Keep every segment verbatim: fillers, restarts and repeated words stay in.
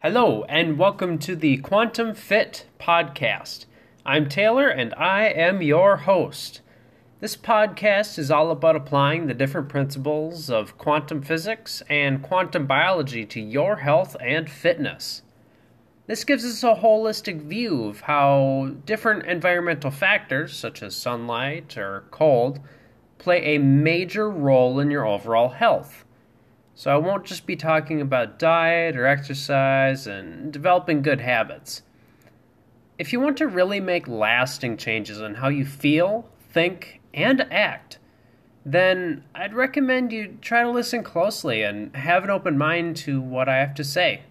Hello, and welcome to the Quantum Fit Podcast. I'm Taylor, and I am your host. This podcast is all about applying the different principles of quantum physics and quantum biology to your health and fitness. This gives us a holistic view of how different environmental factors, such as sunlight or cold, play a major role in your overall health. So I won't just be talking about diet or exercise and developing good habits. If you want to really make lasting changes in how you feel, think, and act, then I'd recommend you try to listen closely and have an open mind to what I have to say.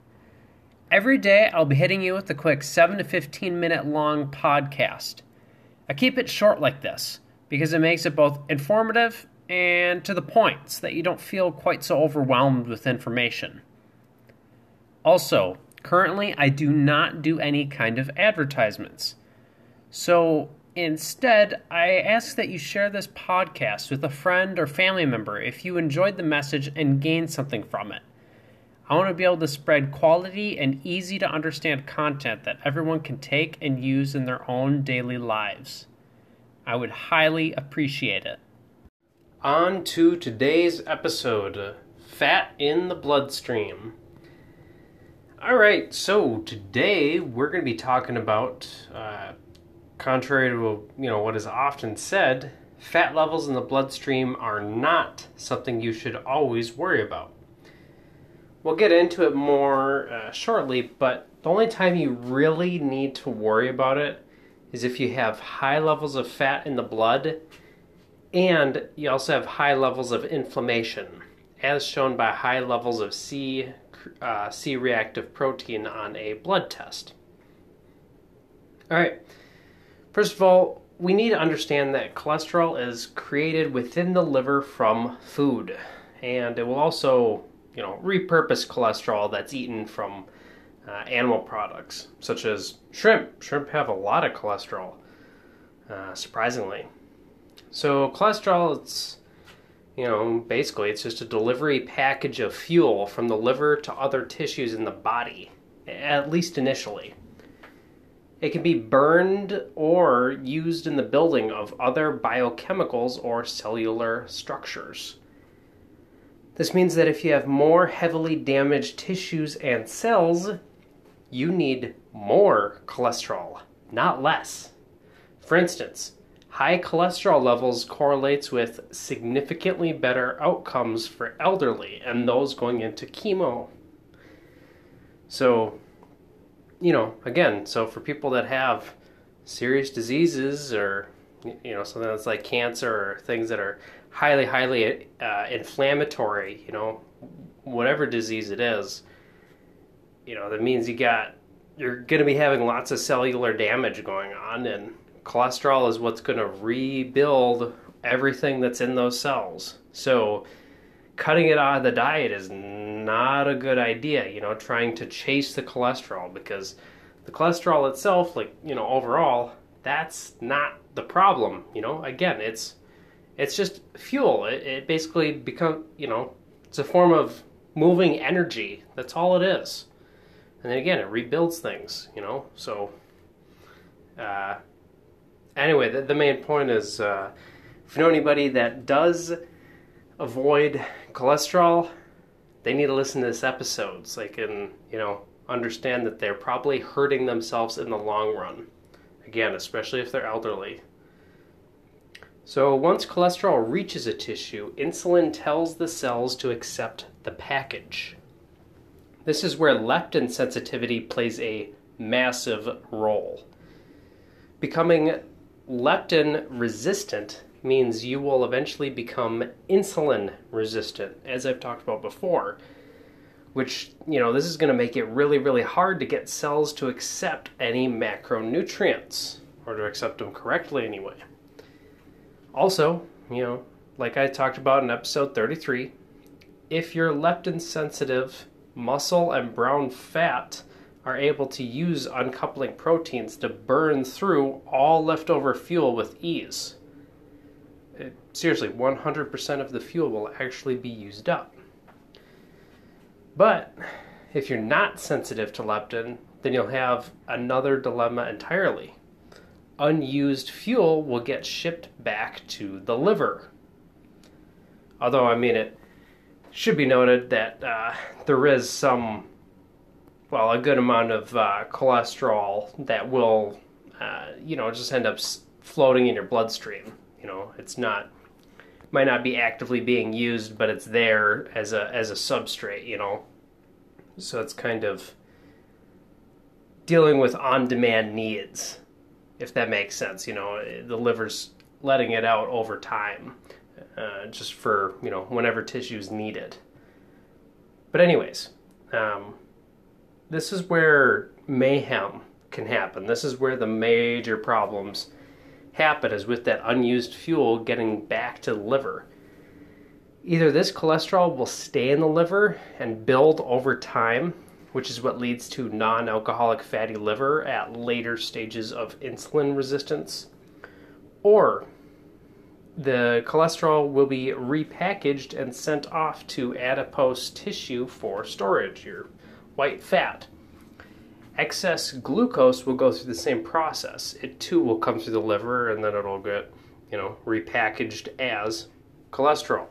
Every day I'll be hitting you with a quick seven to fifteen minute long podcast. I keep it short like this because it makes it both informative and to the point so that you don't feel quite so overwhelmed with information. Also, currently I do not do any kind of advertisements. So instead, I ask that you share this podcast with a friend or family member if you enjoyed the message and gained something from it. I want to be able to spread quality and easy to understand content that everyone can take and use in their own daily lives. I would highly appreciate it. On to today's episode, Fat in the Bloodstream. Alright, so today we're going to be talking about, uh, contrary to you know what is often said, fat levels in the bloodstream are not something you should always worry about. We'll get into it more uh, shortly, but the only time you really need to worry about it is if you have high levels of fat in the blood and you also have high levels of inflammation, as shown by high levels of C, uh, C-reactive protein on a blood test. All right. First of all, we need to understand that cholesterol is created within the liver from food, and it will also, you know, repurpose cholesterol that's eaten from uh, animal products, such as shrimp. Shrimp have a lot of cholesterol, uh, surprisingly. So cholesterol, it's, you know, basically it's just a delivery package of fuel from the liver to other tissues in the body, at least initially. It can be burned or used in the building of other biochemicals or cellular structures. This means that if you have more heavily damaged tissues and cells, you need more cholesterol, not less. For instance, high cholesterol levels correlates with significantly better outcomes for elderly and those going into chemo. So, you know, again, so for people that have serious diseases or, you know, something that's like cancer or things that are highly, highly uh, inflammatory, you know, whatever disease it is, you know, that means you got, you're going to be having lots of cellular damage going on, and cholesterol is what's going to rebuild everything that's in those cells. So cutting it out of the diet is not a good idea, you know, trying to chase the cholesterol, because the cholesterol itself, like, you know, overall, that's not the problem, you know. Again, it's it's just fuel. It, it basically become, you know, it's a form of moving energy. That's all it is. And then again, it rebuilds things, you know. So, uh, Anyway, the, the main point is, uh, if you know anybody that does avoid cholesterol, they need to listen to this episode so they can, you know, understand that they're probably hurting themselves in the long run. Again, especially if they're elderly. So once cholesterol reaches a tissue, insulin tells the cells to accept the package. This is where leptin sensitivity plays a massive role. Becoming leptin resistant means you will eventually become insulin resistant, as I've talked about before, which, you know, this is going to make it really, really hard to get cells to accept any macronutrients, or to accept them correctly anyway. Also, you know, like I talked about in episode thirty-three, if you're leptin sensitive, muscle and brown fat are able to use uncoupling proteins to burn through all leftover fuel with ease. It, seriously, one hundred percent of the fuel will actually be used up. But if you're not sensitive to leptin, then you'll have another dilemma entirely. Unused fuel will get shipped back to the liver. Although, I mean, it should be noted that uh, there is some, well, a good amount of uh, cholesterol that will, uh, you know, just end up floating in your bloodstream. You know, it's not, might not be actively being used, but it's there as a as a substrate, you know. So it's kind of dealing with on-demand needs, if that makes sense. You know, the liver's letting it out over time, uh, just for, you know, whenever tissues need it. But anyways, um, this is where mayhem can happen. This is where the major problems happen, is with that unused fuel getting back to the liver. Either this cholesterol will stay in the liver and build over time, which is what leads to non-alcoholic fatty liver at later stages of insulin resistance, or the cholesterol will be repackaged and sent off to adipose tissue for storage, your white fat. Excess glucose will go through the same process. It too will come through the liver, and then it'll get, you know, repackaged as cholesterol.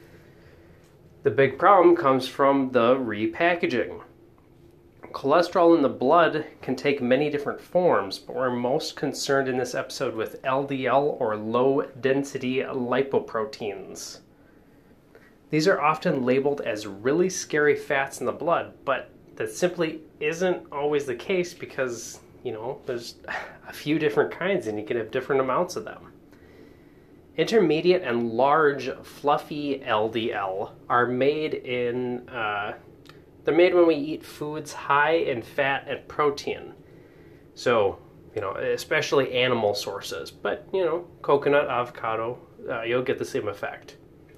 The big problem comes from the repackaging. Cholesterol in the blood can take many different forms, but we're most concerned in this episode with L D L, or low-density lipoproteins. These are often labeled as really scary fats in the blood, but that simply isn't always the case, because, you know, there's a few different kinds and you can have different amounts of them. Intermediate and large fluffy L D L are made in, uh, they're made when we eat foods high in fat and protein. So, you know, especially animal sources, but, you know, coconut, avocado, uh, you'll get the same effect.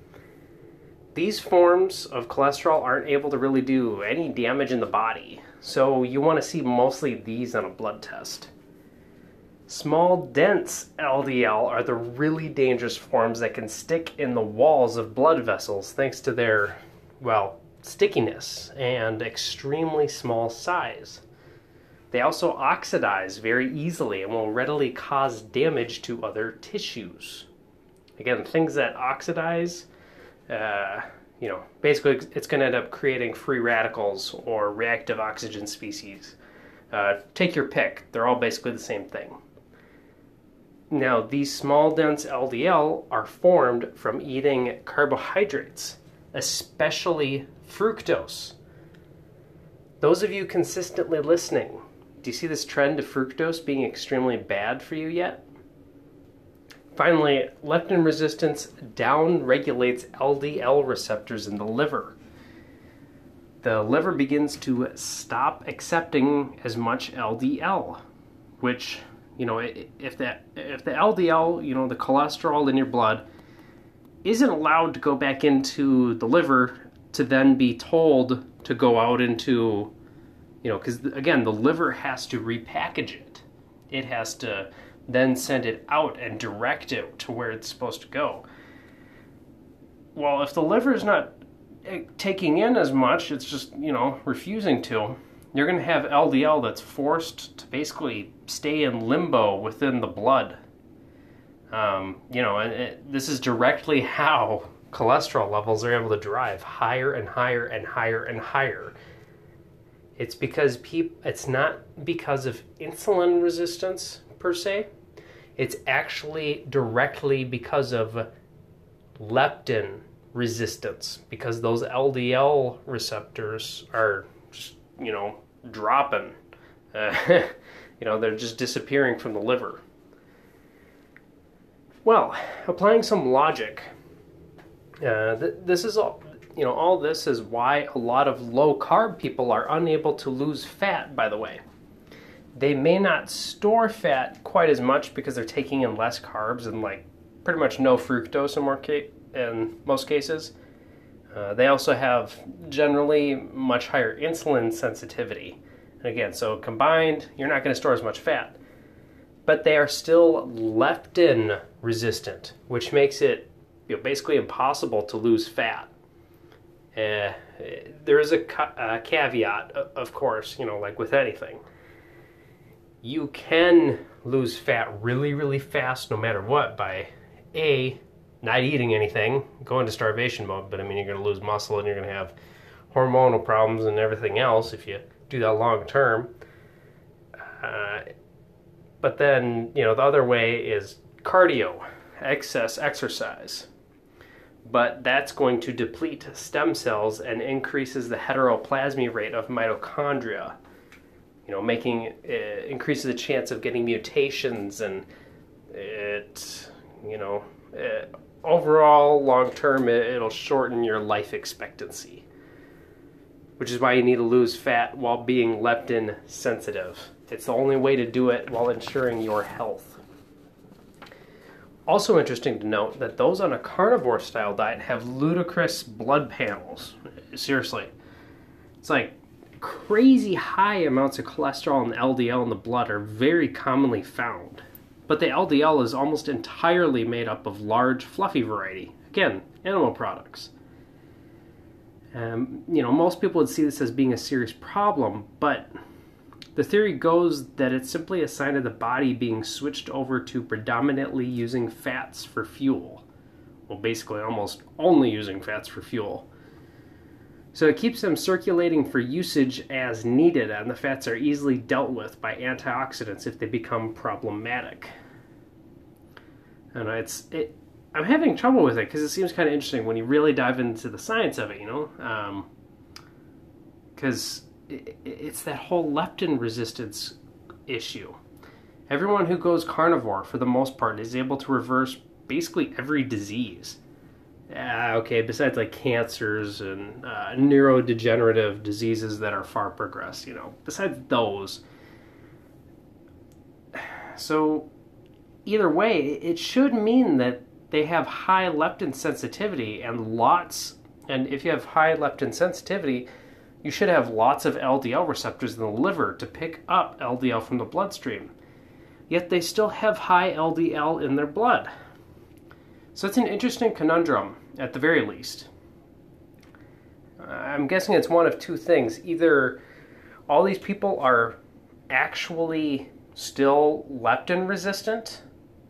These forms of cholesterol aren't able to really do any damage in the body, so you want to see mostly these on a blood test. Small, dense L D L are the really dangerous forms that can stick in the walls of blood vessels thanks to their, well, stickiness and extremely small size. They also oxidize very easily and will readily cause damage to other tissues. Again, things that oxidize, uh, you know, basically it's going to end up creating free radicals or reactive oxygen species. Uh, take your pick. They're all basically the same thing. Now, these small, dense L D L are formed from eating carbohydrates, especially fructose. Those of you consistently listening, do you see this trend of fructose being extremely bad for you yet? Finally, leptin resistance down-regulates L D L receptors in the liver. The liver begins to stop accepting as much L D L, which, you know, if that if the L D L, you know, the cholesterol in your blood, isn't allowed to go back into the liver to then be told to go out into, you know, because again, the liver has to repackage it. It has to then send it out and direct it to where it's supposed to go. Well, if the liver is not taking in as much, it's just, you know, refusing to, you're going to have L D L that's forced to basically stay in limbo within the blood. Um, you know, and it, this is directly how cholesterol levels are able to drive higher and higher and higher and higher. It's because peop- it's not because of insulin resistance per se. It's actually directly because of leptin resistance, because those L D L receptors are just, you know, dropping. Uh, you know, they're just disappearing from the liver. Well, applying some logic, uh, th- this is all, you know, all this is why a lot of low-carb people are unable to lose fat, by the way. They may not store fat quite as much because they're taking in less carbs and, like, pretty much no fructose in, more ca- in most cases. Uh, they also have generally much higher insulin sensitivity. And again, so combined, you're not going to store as much fat. But they are still leptin resistant, which makes it, you know, basically impossible to lose fat. Uh, there is a, ca- a caveat, of course, you know, like with anything. You can lose fat really, really fast no matter what by A, not eating anything, go into starvation mode, but I mean, you're going to lose muscle and you're going to have hormonal problems and everything else if you do that long term. Uh, but then, you know, the other way is cardio, excess exercise. But that's going to deplete stem cells and increases the heteroplasmy rate of mitochondria. You know, making uh, increases the chance of getting mutations, and it, you know, uh, overall long term it, it'll shorten your life expectancy. Which is why you need to lose fat while being leptin sensitive. It's the only way to do it while ensuring your health. Also interesting to note that those on a carnivore style diet have ludicrous blood panels. Seriously. It's like crazy high amounts of cholesterol and L D L in the blood are very commonly found. But the L D L is almost entirely made up of large, fluffy variety. Again, animal products. Um, you know, most people would see this as being a serious problem, but the theory goes that it's simply a sign of the body being switched over to predominantly using fats for fuel. Well, basically almost only using fats for fuel. So it keeps them circulating for usage as needed, and the fats are easily dealt with by antioxidants if they become problematic. And it's it, I'm having trouble with it because it seems kind of interesting when you really dive into the science of it, you know? Because um, it, it's that whole leptin resistance issue. Everyone who goes carnivore, for the most part, is able to reverse basically every disease. Uh, okay, besides like cancers and uh, neurodegenerative diseases that are far progressed, you know, besides those. So either way, it should mean that they have high leptin sensitivity and lots, and if you have high leptin sensitivity, you should have lots of L D L receptors in the liver to pick up L D L from the bloodstream. Yet they still have high L D L in their blood. So it's an interesting conundrum, at the very least. I'm guessing it's one of two things. Either all these people are actually still leptin resistant,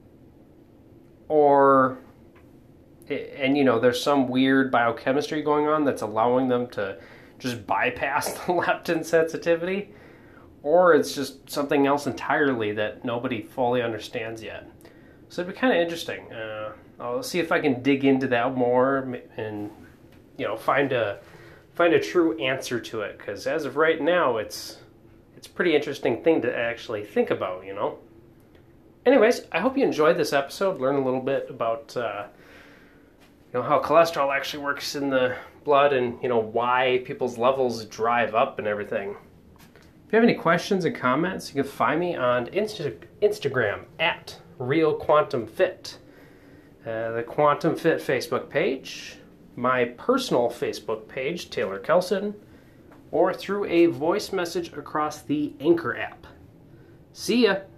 or, and you know, there's some weird biochemistry going on that's allowing them to just bypass the leptin sensitivity, or it's just something else entirely that nobody fully understands yet. So it'd be kind of interesting. Uh, I'll see if I can dig into that more and, you know, find a find a true answer to it. Because as of right now, it's it's a pretty interesting thing to actually think about, you know. Anyways, I hope you enjoyed this episode. Learn a little bit about uh, you know, how cholesterol actually works in the blood, and you know why people's levels drive up and everything. If you have any questions and comments, you can find me on Insta- Instagram at Real Quantum Fit. Uh, the Quantum Fit Facebook page, my personal Facebook page, Taylor Kelson, or through a voice message across the Anchor app. See ya!